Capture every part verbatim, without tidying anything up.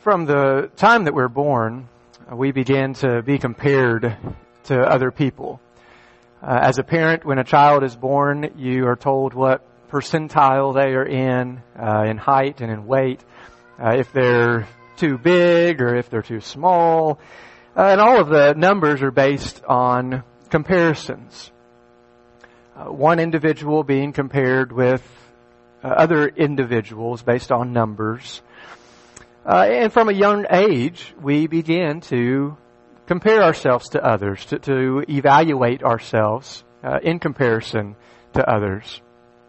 From the time that we're born, we begin to be compared to other people. Uh, as a parent, when a child is born, you are told what percentile they are in, uh, in height and in weight, uh, if they're too big or if they're too small. Uh, and all of the numbers are based on comparisons. Uh, one individual being compared with uh, other individuals based on numbers. Uh, and from a young age, we begin to compare ourselves to others, to, to evaluate ourselves uh, in comparison to others.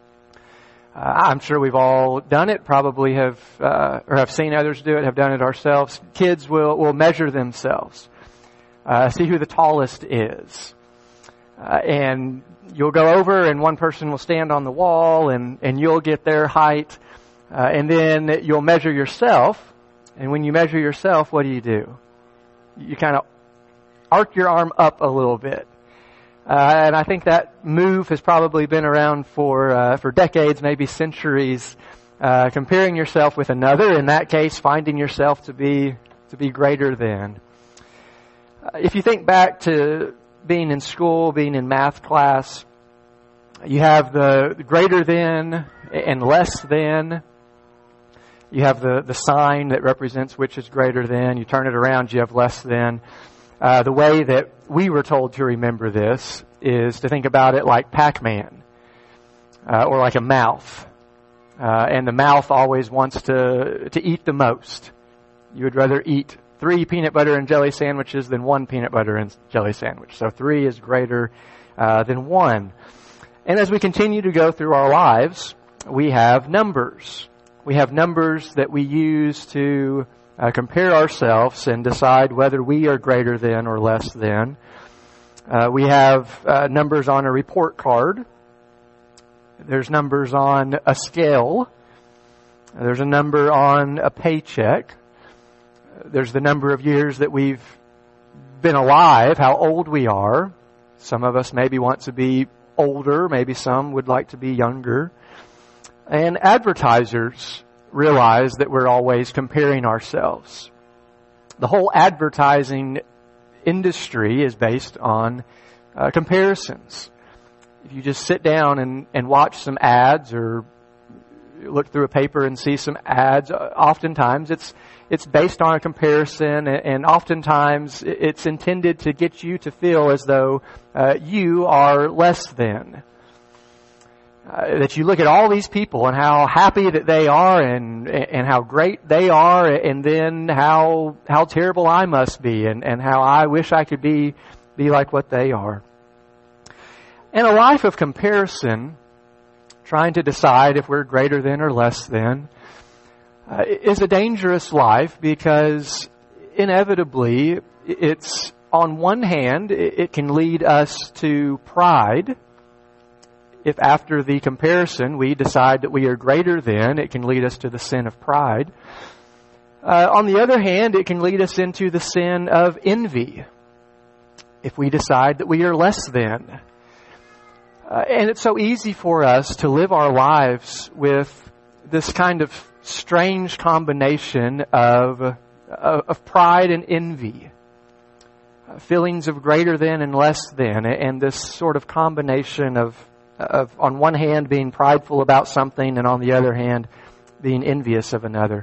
Uh, I'm sure we've all done it, probably have, uh, or have seen others do it, have done it ourselves. Kids will, will measure themselves, uh, see who the tallest is. Uh, and you'll go over and one person will stand on the wall and, and you'll get their height. Uh, and then you'll measure yourself. And when you measure yourself, what do you do? You kind of arc your arm up a little bit. Uh, and I think that move has probably been around for uh, for decades, maybe centuries, uh, comparing yourself with another, in that case, finding yourself to be to be greater than. Uh, if you think back to being in school, being in math class, you have the greater than and less than. You have the, the sign that represents which is greater than. You turn it around, you have less than. Uh, the way that we were told to remember this is to think about it like Pac-Man, uh, or like a mouth. Uh, and the mouth always wants to, to eat the most. You would rather eat three peanut butter and jelly sandwiches than one peanut butter and jelly sandwich. So three is greater uh, than one. And as we continue to go through our lives, we have numbers. We have numbers that we use to uh, compare ourselves and decide whether we are greater than or less than. Uh, we have uh, numbers on a report card. There's numbers on a scale. There's a number on a paycheck. There's the number of years that we've been alive, how old we are. Some of us maybe want to be older. Maybe some would like to be younger. And advertisers realize that we're always comparing ourselves. The whole advertising industry is based on uh, comparisons. If you just sit down and, and watch some ads or look through a paper and see some ads, oftentimes it's it's based on a comparison, and oftentimes it's intended to get you to feel as though uh, you are less than. Uh, that you look at all these people and how happy that they are and and how great they are, and then how how terrible I must be, and, and how I wish I could be be like what they are. And a life of comparison, trying to decide if we're greater than or less than, uh, is a dangerous life, because inevitably it's, on one hand, it can lead us to pride. If after the comparison we decide that we are greater than, it can lead us to the sin of pride. Uh, on the other hand, it can lead us into the sin of envy if we decide that we are less than. Uh, and it's so easy for us to live our lives with this kind of strange combination of, uh, of pride and envy. Uh, feelings of greater than and less than, and this sort of combination of of on one hand being prideful about something and on the other hand being envious of another.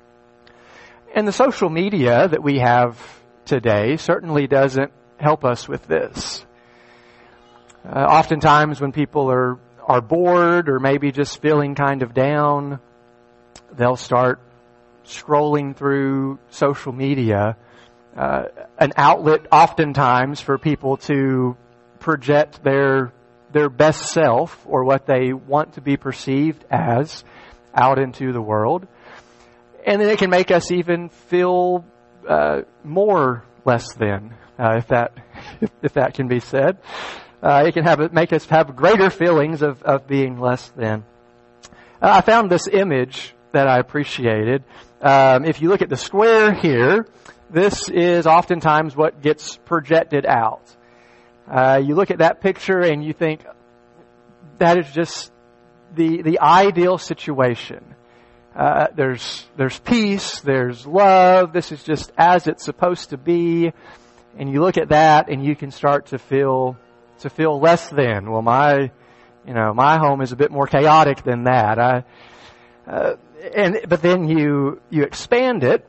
And the social media that we have today certainly doesn't help us with this. Uh, oftentimes when people are, are bored or maybe just feeling kind of down, they'll start scrolling through social media, uh, an outlet oftentimes for people to project their their best self, or what they want to be perceived as, out into the world. And then it can make us even feel uh, more less than, uh, if that if that can be said. Uh, it can have make us have greater feelings of, of being less than. Uh, I found this image that I appreciated. Um, if you look at the square here, this is oftentimes what gets projected out. Uh, you look at that picture and you think, that is just the the ideal situation. Uh, there's, there's peace, there's love, this is just as it's supposed to be. And you look at that and you can start to feel, to feel less than. Well, my, you know, my home is a bit more chaotic than that. I, uh, and, but then you, you expand it.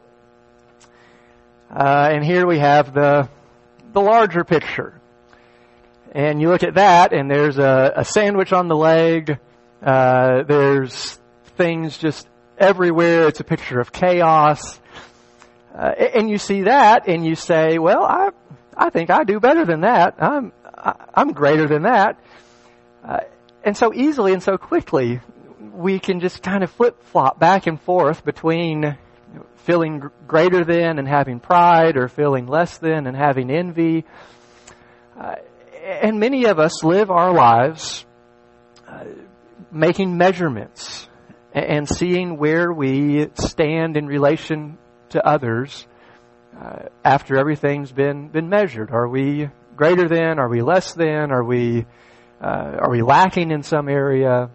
Uh, and here we have the, the larger picture. And you look at that and there's a, a sandwich on the leg. Uh, there's things just everywhere. It's a picture of chaos. Uh, and you see that and you say, well, I, I think I do better than that. I'm, I, I'm greater than that. Uh, and so easily and so quickly, we can just kind of flip-flop back and forth between feeling gr- greater than and having pride, or feeling less than and having envy. Uh, and many of us live our lives uh, making measurements and seeing where we stand in relation to others uh, after everything's been been measured. Are we greater than? Are we less than? Are we uh, are we lacking in some area?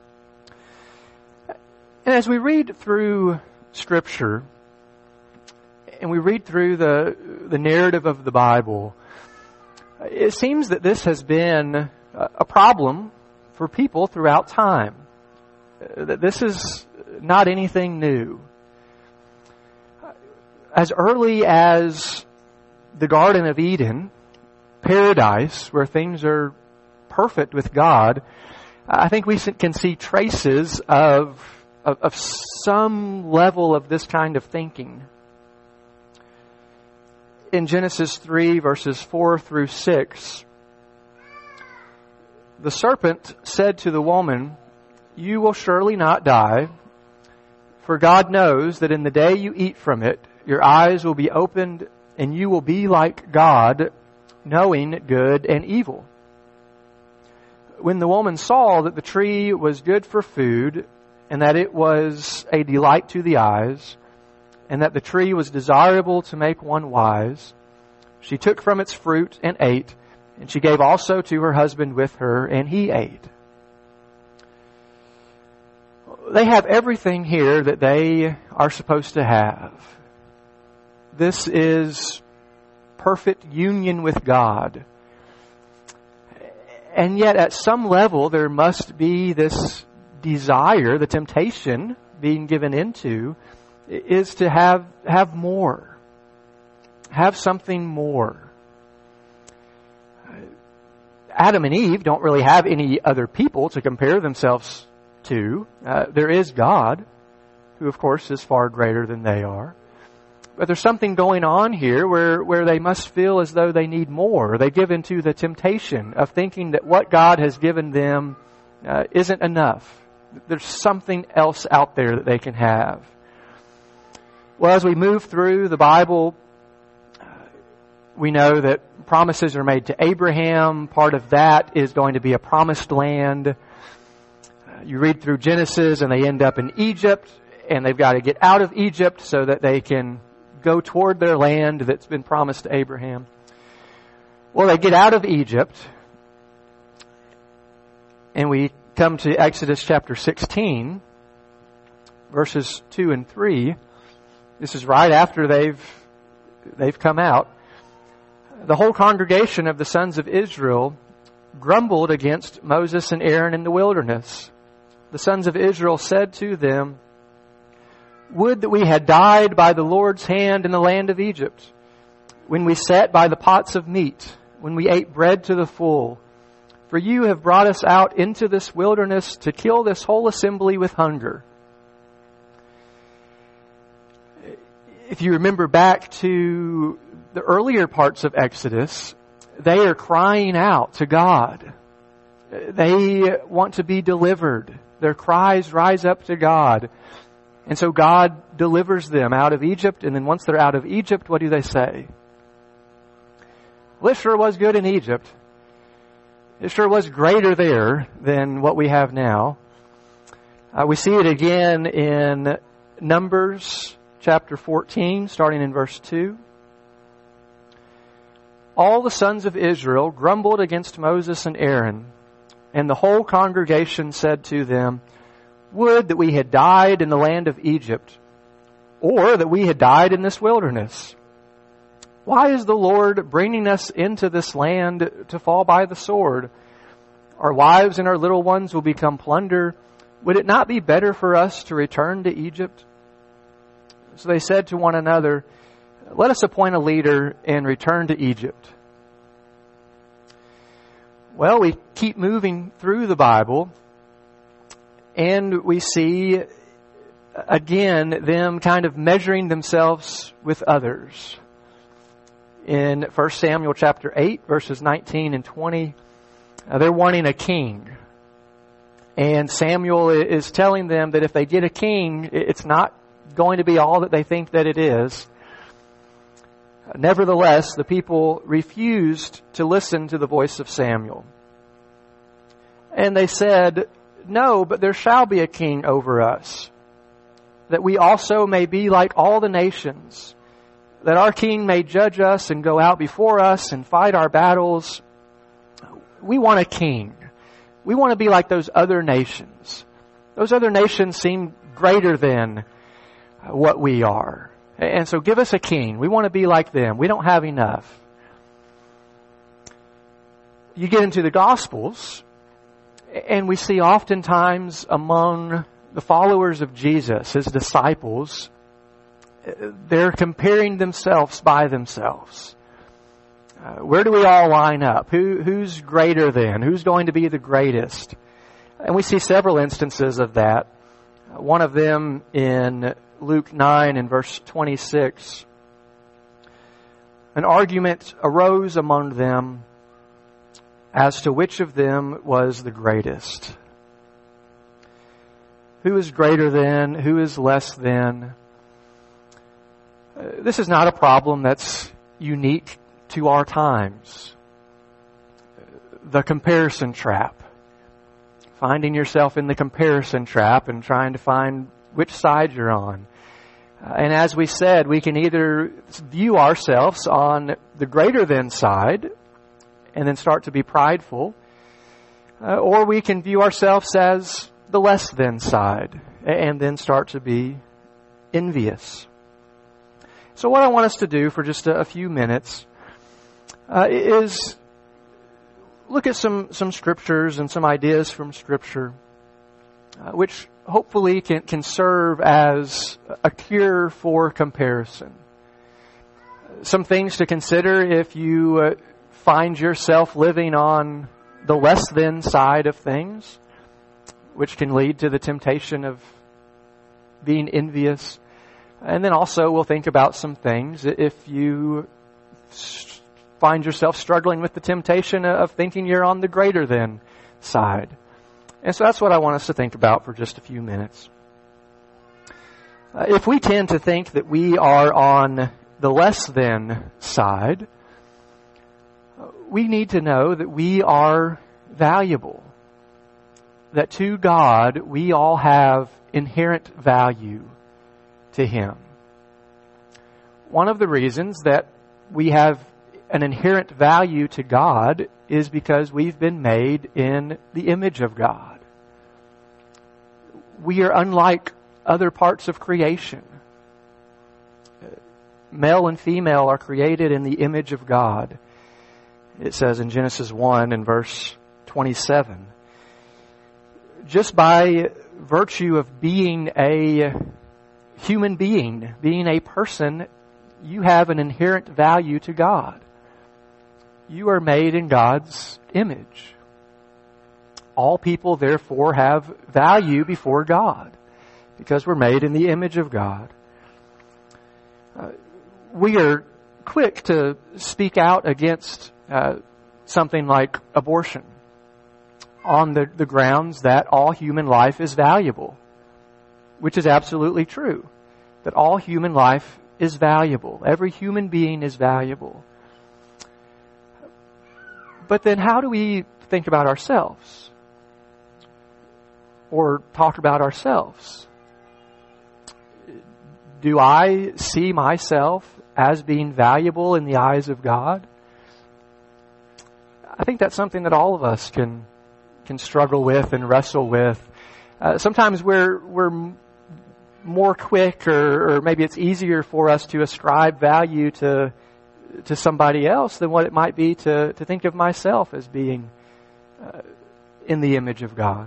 And as we read through Scripture and we read through the the narrative of the Bible, it seems that this has been a problem for people throughout time. That this is not anything new. As early as the Garden of Eden, paradise, where things are perfect with God, I think we can see traces of, of, of some level of this kind of thinking. In Genesis three, verses four through six, the serpent said to the woman, "You will surely not die, for God knows that in the day you eat from it, your eyes will be opened and you will be like God, knowing good and evil." When the woman saw that the tree was good for food, and that it was a delight to the eyes, and that the tree was desirable to make one wise, she took from its fruit and ate, and she gave also to her husband with her, and he ate. They have everything here that they are supposed to have. This is perfect union with God. And yet at some level there must be this desire, the temptation being given into, is to have, have more. Have something more. Adam and Eve don't really have any other people to compare themselves to. Uh, there is God, who of course is far greater than they are. But there's something going on here where, where they must feel as though they need more. They give into the temptation of thinking that what God has given them uh, isn't enough. There's something else out there that they can have. Well, as we move through the Bible, we know that promises are made to Abraham. Part of that is going to be a promised land. You read through Genesis and they end up in Egypt, and they've got to get out of Egypt so that they can go toward their land that's been promised to Abraham. Well, they get out of Egypt, and we come to Exodus chapter sixteen, verses two and three. This is right after they've they've come out. The whole congregation of the sons of Israel grumbled against Moses and Aaron in the wilderness. The sons of Israel said to them, "Would that we had died by the Lord's hand in the land of Egypt, when we sat by the pots of meat, when we ate bread to the full. For you have brought us out into this wilderness to kill this whole assembly with hunger." If you remember back to the earlier parts of Exodus, they are crying out to God. They want to be delivered. Their cries rise up to God. And so God delivers them out of Egypt. And then once they're out of Egypt, what do they say? Well, it sure was good in Egypt. It sure was greater there than what we have now. Uh, we see it again in Numbers chapter fourteen, starting in verse two. All the sons of Israel grumbled against Moses and Aaron, and the whole congregation said to them, Would that we had died in the land of Egypt, or that we had died in this wilderness. Why is the Lord bringing us into this land to fall by the sword? Our wives and our little ones will become plunder. Would it not be better for us to return to Egypt? So they said to one another, let us appoint a leader and return to Egypt. Well, we keep moving through the Bible, and we see again them kind of measuring themselves with others. In First Samuel chapter eight, verses nineteen and twenty, uh, they're wanting a king. And Samuel is telling them that if they get a king, it's not going to be all that they think that it is. Nevertheless, the people refused to listen to the voice of Samuel. And they said, no, but there shall be a king over us, that we also may be like all the nations, that our king may judge us and go out before us and fight our battles. We want a king. We want to be like those other nations. Those other nations seem greater than what we are. And so give us a king. We want to be like them. We don't have enough. You get into the Gospels, and we see oftentimes among the followers of Jesus, His disciples, they're comparing themselves by themselves. Uh, where do we all line up? Who, who's greater than? Who's going to be the greatest? And we see several instances of that. Uh, one of them in Luke nine and verse twenty-six. An argument arose among them as to which of them was the greatest. Who is greater than? Who is less than? Uh, this is not a problem that's unique to our times. The comparison trap. Finding yourself in the comparison trap and trying to find which side you're on. Uh, and as we said, we can either view ourselves on the greater than side and then start to be prideful, uh, or we can view ourselves as the less than side and then start to be envious. So what I want us to do for just a, a few minutes uh, is look at some, some scriptures and some ideas from Scripture uh, which hopefully can, can serve as a cure for comparison. Some things to consider if you uh, find yourself living on the less than side of things, which can lead to the temptation of being envious. And then also we'll think about some things if you find yourself struggling with the temptation of thinking you're on the greater than side. And so that's what I want us to think about for just a few minutes. Uh, if we tend to think that we are on the less than side, we need to know that we are valuable. That to God, we all have inherent value to Him. One of the reasons that we have an inherent value to God is because we've been made in the image of God. We are unlike other parts of creation. Male and female are created in the image of God. It says in Genesis one and verse twenty-seven. Just by virtue of being a human being, being a person, you have an inherent value to God. You are made in God's image. All people, therefore, have value before God because we're made in the image of God. Uh, we are quick to speak out against uh, something like abortion on the, the grounds that all human life is valuable, which is absolutely true, that all human life is valuable. Every human being is valuable. But then how do we think about ourselves? Or talk about ourselves? Do I see myself as being valuable in the eyes of God? I think that's something that all of us can can struggle with and wrestle with Uh, sometimes we're we're more quick, or, or maybe it's easier for us to ascribe value to to somebody else than what it might be to, to think of myself as being uh, in the image of God.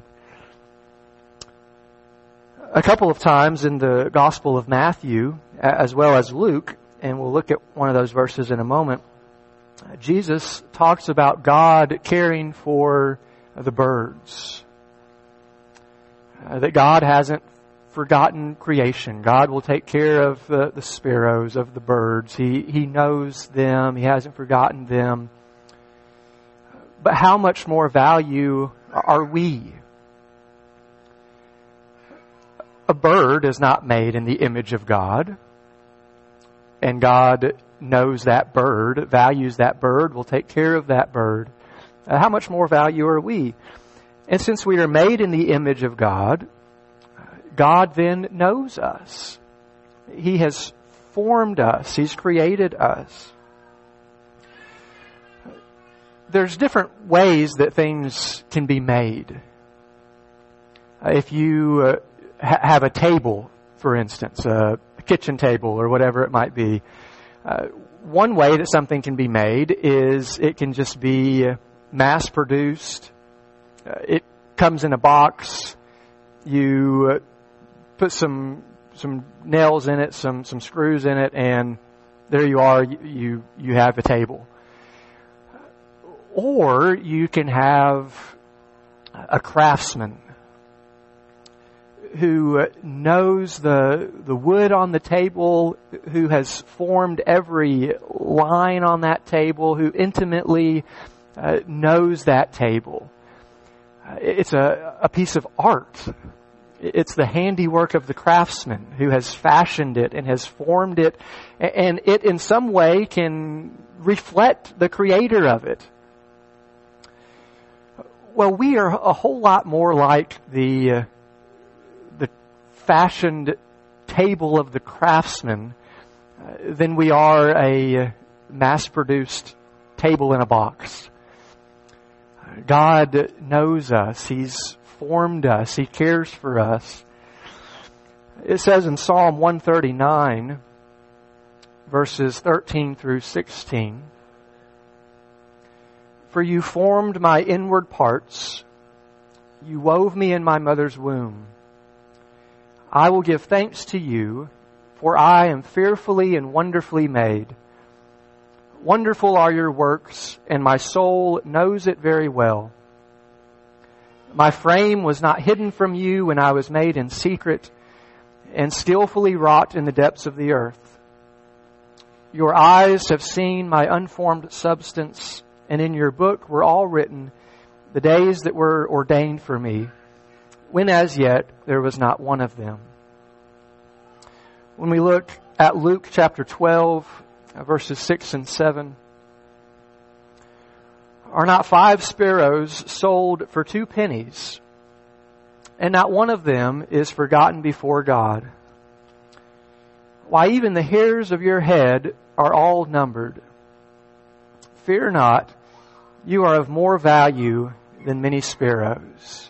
A couple of times in the Gospel of Matthew, as well as Luke, and we'll look at one of those verses in a moment, Jesus talks about God caring for the birds. Uh, that God hasn't forgotten creation. God will take care of the, the sparrows, of the birds. He, he knows them. He hasn't forgotten them. But how much more value are we? A bird is not made in the image of God. And God knows that bird, values that bird, will take care of that bird. Uh, how much more value are we? And since we are made in the image of God, God then knows us. He has formed us. He's created us. There's different ways that things can be made. If you uh, ha- have a table, for instance, a kitchen table or whatever it might be, uh, one way that something can be made is it can just be mass-produced. Uh, it comes in a box. You uh, put some some nails in it, some some screws in it, and there you are. You you have a table. Or you can have a craftsman who knows the the wood on the table, who has formed every line on that table, who intimately uh, knows that table. Uh, it's a a piece of art. It's the handiwork of the craftsman who has fashioned it and has formed it, and it in some way can reflect the creator of it. Well, we are a whole lot more like the uh, the fashioned table of the craftsman uh, than we are a mass-produced table in a box. God knows us. He's formed us. He cares for us. It says in Psalm one thirty-nine, verses thirteen through sixteen, "For you formed my inward parts. You wove me in my mother's womb. I will give thanks to you, for I am fearfully and wonderfully made. Wonderful are your works, and my soul knows it very well. My frame was not hidden from you when I was made in secret and skillfully wrought in the depths of the earth. Your eyes have seen my unformed substance, and in your book were all written the days that were ordained for me, when as yet there was not one of them." When we look at Luke chapter twelve, verses six and seven, "Are not five sparrows sold for two pennies, and not one of them is forgotten before God? Why, even the hairs of your head are all numbered. Fear not, you are of more value than many sparrows."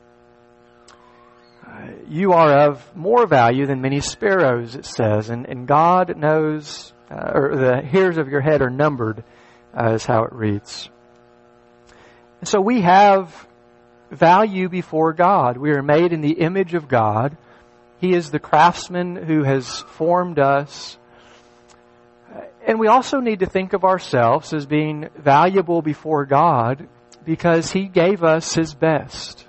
Uh, you are of more value than many sparrows, it says, and, and God knows, uh, or the hairs of your head are numbered, uh, is how it reads. And so we have value before God. We are made in the image of God. He is the craftsman who has formed us. And we also need to think of ourselves as being valuable before God because He gave us His best.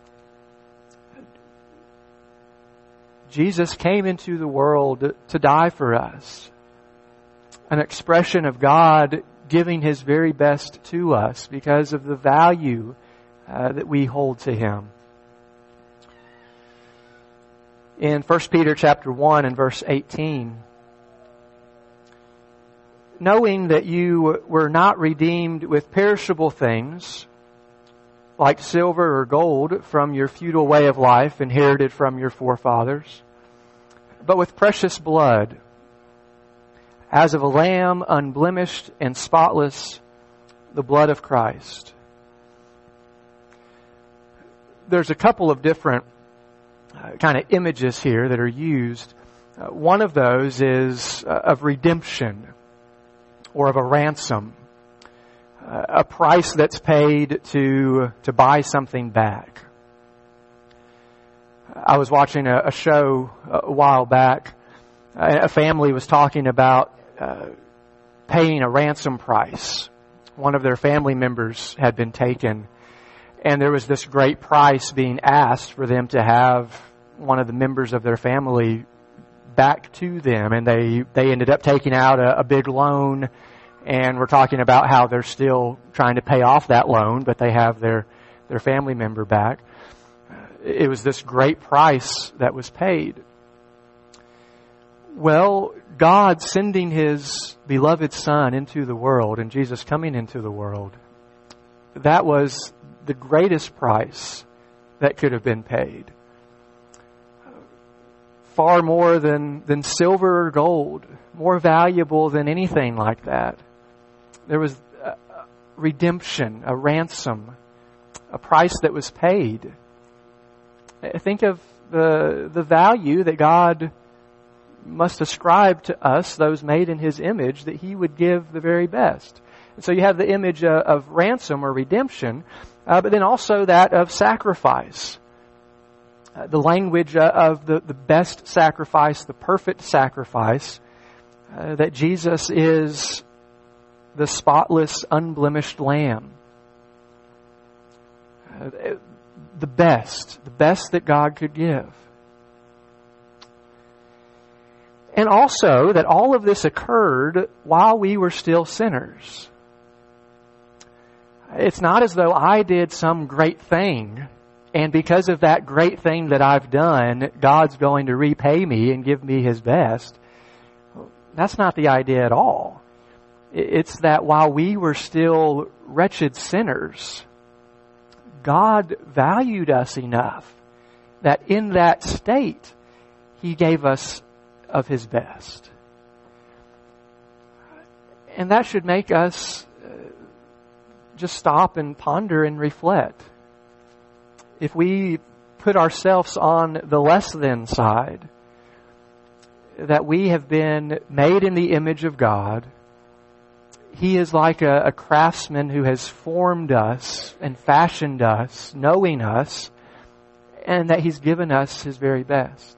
Jesus came into the world to die for us. An expression of God giving His very best to us because of the value uh, that we hold to Him. In First Peter chapter one and verse eighteen, "Knowing that you were not redeemed with perishable things, like silver or gold, from your futile way of life inherited from your forefathers, but with precious blood, as of a lamb unblemished and spotless, the blood of Christ." There's a couple of different uh, kind of images here that are used. Uh, one of those is uh, of redemption or of a ransom, uh, a price that's paid to to buy something back. I was watching a, a show a while back. A family was talking about uh, paying a ransom price. One of their family members had been taken, and there was this great price being asked for them to have one of the members of their family back to them, and they, they ended up taking out a, a big loan, and we're talking about how they're still trying to pay off that loan, but they have their, their family member back. It was this great price that was paid. Well, God sending His beloved Son into the world and Jesus coming into the world, that was the greatest price that could have been paid. Far more than, than silver or gold, more valuable than anything like that. There was a redemption, a ransom, a price that was paid. Think of the the value that God must ascribe to us, those made in His image, that He would give the very best. And so you have the image uh, of ransom or redemption, uh, but then also that of sacrifice. Uh, the language uh, of the, the best sacrifice, the perfect sacrifice, uh, that Jesus is the spotless, unblemished Lamb. Uh, the best, the best that God could give. And also that all of this occurred while we were still sinners. It's not as though I did some great thing, and because of that great thing that I've done, God's going to repay me and give me His best. That's not the idea at all. It's that while we were still wretched sinners, God valued us enough that in that state, He gave us of His best. And that should make us just stop and ponder and reflect. If we put ourselves on the less than side, that we have been made in the image of God, He is like a, a craftsman who has formed us and fashioned us, knowing us, and that He's given us His very best.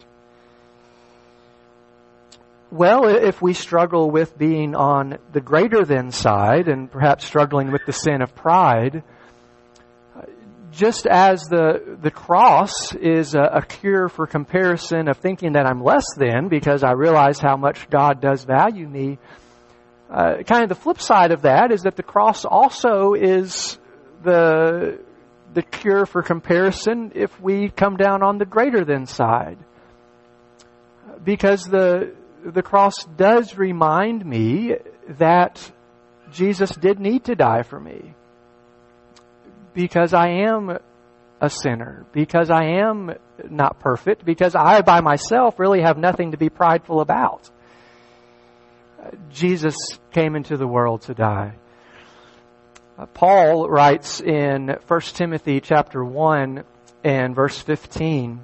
Well, if we struggle with being on the greater than side and perhaps struggling with the sin of pride, just as the the cross is a, a cure for comparison of thinking that I'm less than because I realize how much God does value me, uh, kind of the flip side of that is that the cross also is the the cure for comparison if we come down on the greater than side. Because the the cross does remind me that Jesus did need to die for me. Because I am a sinner. Because I am not perfect. Because I by myself really have nothing to be prideful about. Jesus came into the world to die. Paul writes in First Timothy chapter one and verse fifteen,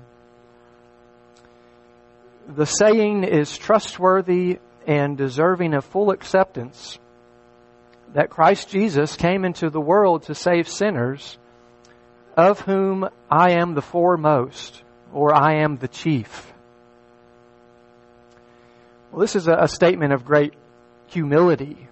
"The saying is trustworthy and deserving of full acceptance, that Christ Jesus came into the world to save sinners, of whom I am the foremost," or I am the chief. Well, this is a statement of great humility,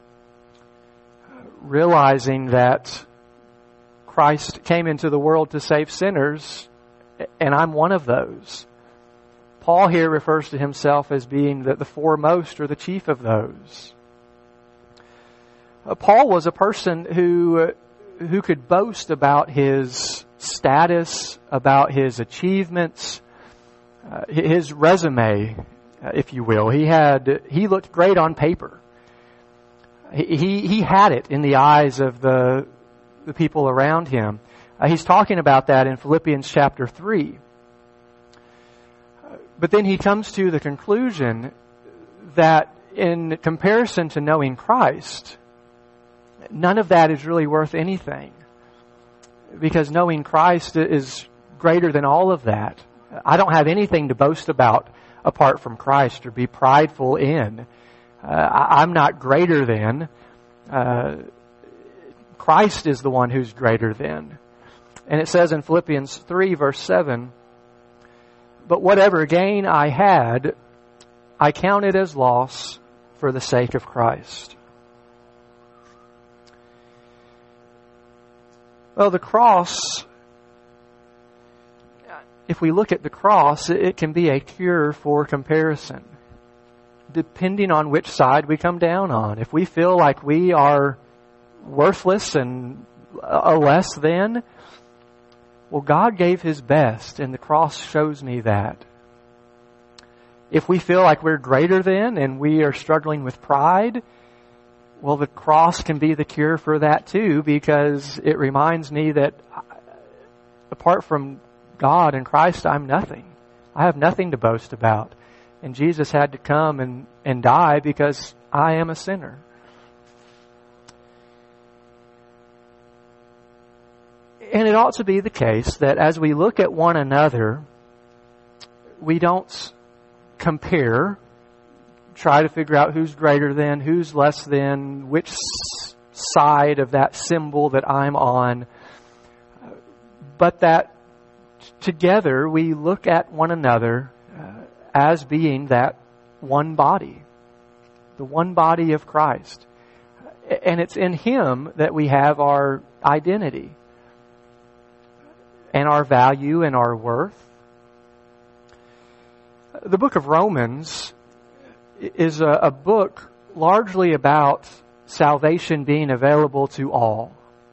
realizing that Christ came into the world to save sinners, and I'm one of those. Paul here refers to himself as being the, the foremost or the chief of those. Uh, Paul was a person who uh, who could boast about his status, about his achievements, uh, his resume, uh, if you will. He had he looked great on paper. He he, he had it in the eyes of the the people around him. Uh, he's talking about that in Philippians chapter three. But then he comes to the conclusion that in comparison to knowing Christ, none of that is really worth anything. Because knowing Christ is greater than all of that. I don't have anything to boast about apart from Christ or be prideful in. Uh, I, I'm not greater than. Uh, Christ is the one who's greater than. And it says in Philippians three, verse seven, "But whatever gain I had, I counted as loss for the sake of Christ." Well, the cross, if we look at the cross, it can be a cure for comparison, depending on which side we come down on. If we feel like we are worthless and a less than, well, God gave His best, and the cross shows me that. If we feel like we're greater than and we are struggling with pride, well, the cross can be the cure for that too, because it reminds me that apart from God and Christ, I'm nothing. I have nothing to boast about. And Jesus had to come and, and die because I am a sinner. And it ought to be the case that as we look at one another, we don't compare, try to figure out who's greater than, who's less than, which side of that symbol that I'm on, but that together we look at one another uh, as being that one body, the one body of Christ. And it's in Him that we have our identity and our value and our worth. The book of Romans is a, a book largely about salvation being available to all.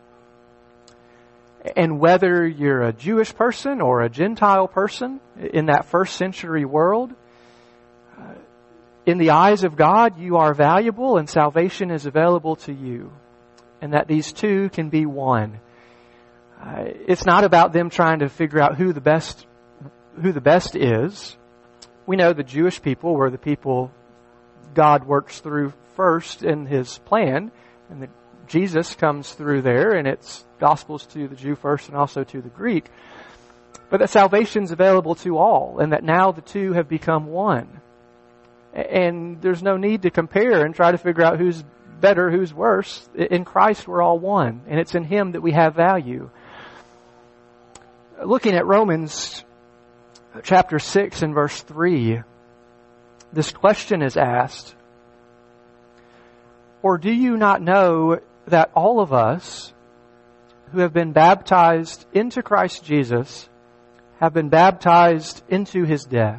And whether you're a Jewish person or a Gentile person in that first century world, uh, in the eyes of God, you are valuable and salvation is available to you. And that these two can be one. Uh, it's not about them trying to figure out who the best, who the best is. We know the Jewish people were the people God works through first in His plan, and that Jesus comes through there, and it's Gospels to the Jew first and also to the Greek. But that salvation's available to all, and that now the two have become one. And there's no need to compare and try to figure out who's better, who's worse. In Christ, we're all one, and it's in Him that we have value. Looking at Romans chapter six and verse three, this question is asked, "Or do you not know that all of us who have been baptized into Christ Jesus have been baptized into His death?"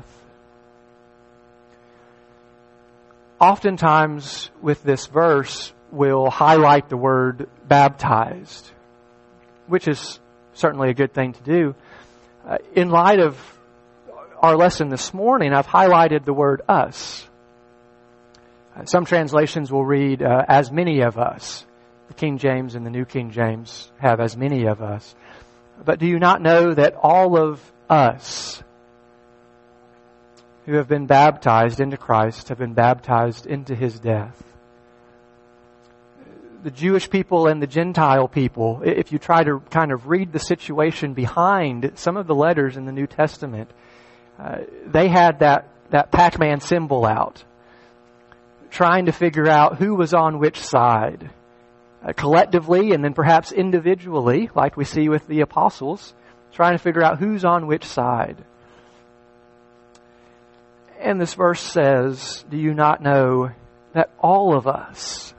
Oftentimes with this verse, we'll highlight the word baptized, which is certainly a good thing to do. Uh, in light of our lesson this morning, I've highlighted the word us. Uh, some translations will read, uh, as many of us. The King James and the New King James have as many of us. But do you not know that all of us who have been baptized into Christ have been baptized into His death? The Jewish people and the Gentile people, if you try to kind of read the situation behind some of the letters in the New Testament, uh, they had that, that Pac-Man symbol out, trying to figure out who was on which side. Uh, collectively and then perhaps individually, like we see with the apostles, trying to figure out who's on which side. And this verse says, do you not know that all of us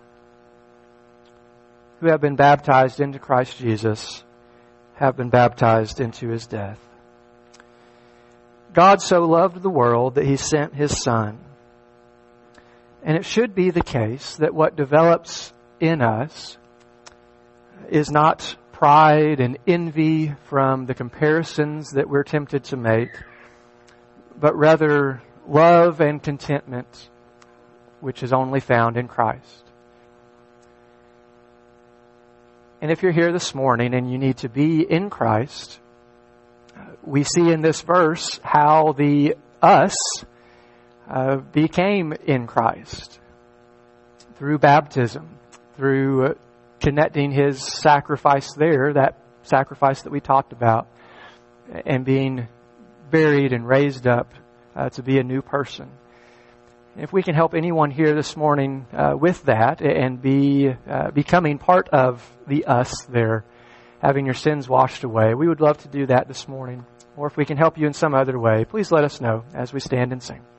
who have been baptized into Christ Jesus have been baptized into His death? God so loved the world that He sent His Son. And it should be the case that what develops in us is not pride and envy from the comparisons that we're tempted to make, but rather love and contentment, which is only found in Christ. And if you're here this morning and you need to be in Christ, we see in this verse how the us uh, became in Christ through baptism, through uh, connecting His sacrifice there, that sacrifice that we talked about, and being buried and raised up uh, to be a new person. If we can help anyone here this morning uh, with that and be uh, becoming part of the us there, having your sins washed away, we would love to do that this morning. Or if we can help you in some other way, please let us know as we stand and sing.